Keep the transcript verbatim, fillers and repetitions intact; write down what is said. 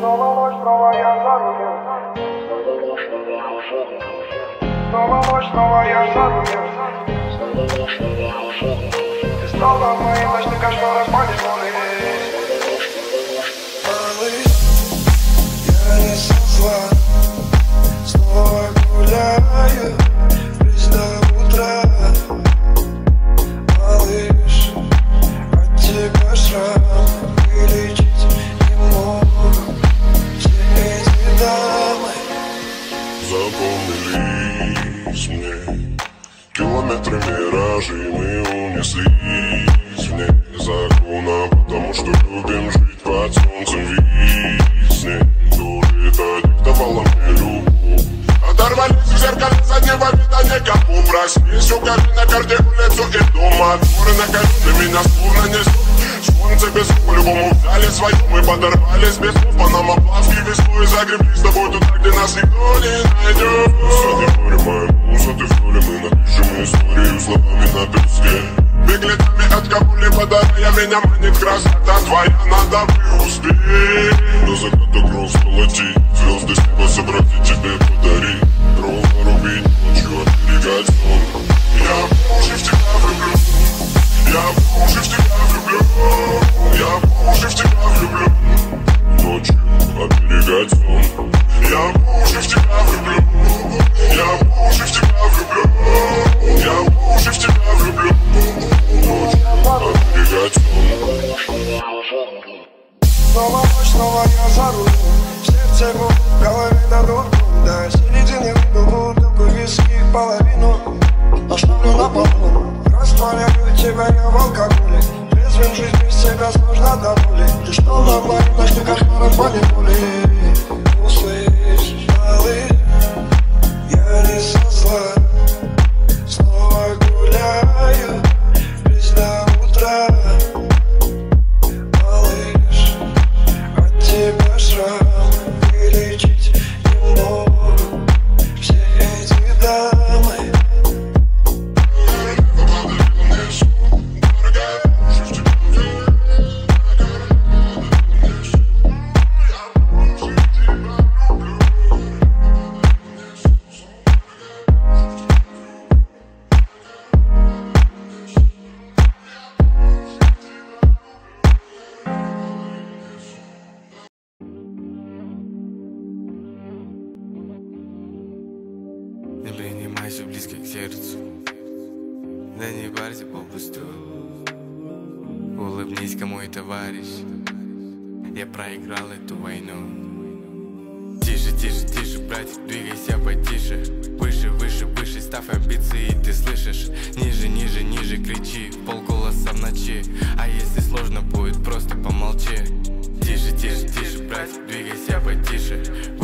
Снова ночь, снова я за рулем. Снова ночь, снова я за рулем. Ты снова в мои ночные кошмары поневоле. Малыш, я не со зла, снова гуляю вплесь до утра. Малыш, от тебя шрам вылечить не могу. Все эти дамы запомнились мне километры миражей, мы унеслись вне закона, потому что любим жить под солнцем весны. Дури-то диктовала мне любовь. Оторвались в зеркале заднего вида никому. Проснись у кабины, карте улицу и дома. Горы на колюне меня словно несут. Солнце без рук по-любому взяли свое. Мы подорвались без слов, Панама плавки веслой. Загребли с тобой туда, где нас никто не найдет. Сзади море, моя муза, ты в поле. Мы напишем историю словами на песке. Беглетами от Кабули подарая, меня манит красота твоя. Надо бы успеть до заката кровь сколотить, звезды с неба собрать и тебе подарить. Ровно рубить ночью, оберегать сон. Я по уши в тебя влюблю. Я по уши в тебя влюблю. Я по уши в тебя влюблю. Ночью оберегать сон. Я по уши в тебя влюблю. Я по уши в тебя влюблю. Я по уши в тебя влюблю. Ночью оберегать сон. снова ночь, снова я за рулем. В сердце губ, в голове дадут. До середины выпил бутылку виски половину. Оставлю на полу. Растворяю тебя я в алкоголе. Трезвым жить без тебя сложно до боли. Ты что на моих ночных кошмарах поневоле. Услышь, малыш, я не со зла, снова гуляю вплесь до утра. Малыш, от тебя шрам вылечить не могу. Все эти дамы не принимайся близко к сердцу, да не парься попусту. Улыбнись, кому и товарищ, я проиграл эту войну. Тише, тише, тише, братик, двигайся потише. Выше, выше, выше, ставь амбиции, ты слышишь. Ниже, ниже, ниже, кричи, в полголоса в ночи. А если сложно будет, просто помолчи. Тише, тише, тише, братик, двигайся потише.